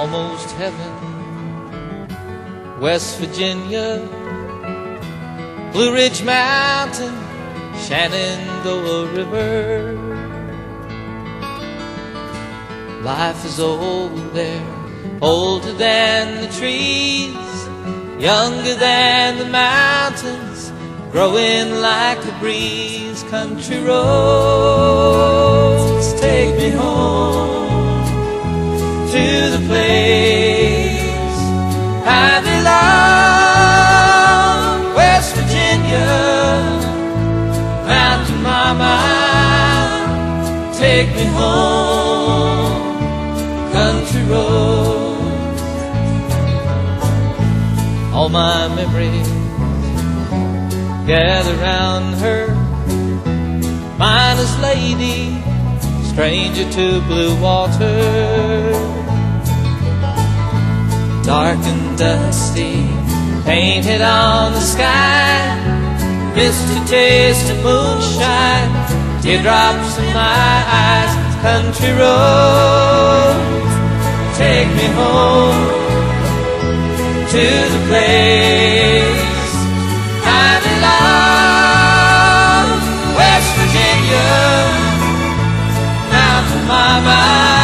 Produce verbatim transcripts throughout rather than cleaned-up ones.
almost heaven. West Virginia, Blue Ridge Mountain, Shenandoah River. Life is old there, older than the trees, younger than the mountains, growing like a breeze. Country roads take me home to the place I belong. West Virginia, Mountain Mama, take me home. Country roads, all my memories gather round her. Miner's lady, stranger to blue water, dark and dusty, painted on the sky. Missed a taste of moonshine, teardrops in my eyes. Country roads, take me home to the place I belong. West Virginia, Mountain Mama,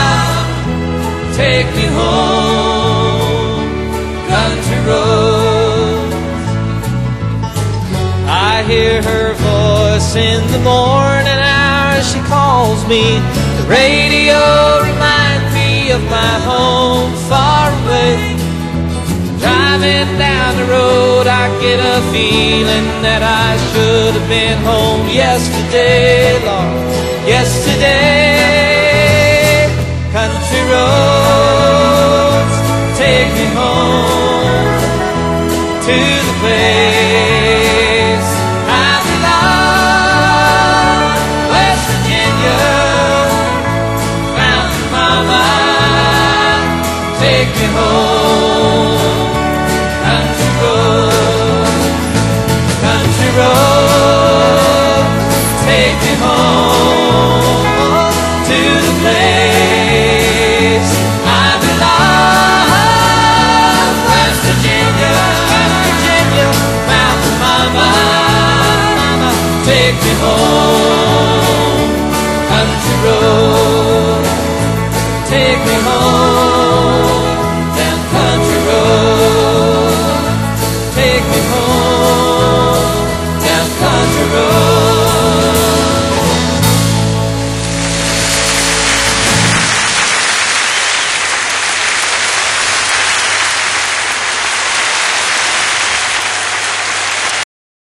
take me home. Country roads, I hear her voice in the morning hours. She calls me. The radio reminds me of my home far away. Driving down the road, I get a feeling that I should have been home yesterday, Lord, yesterday. Country roads, take me home to the place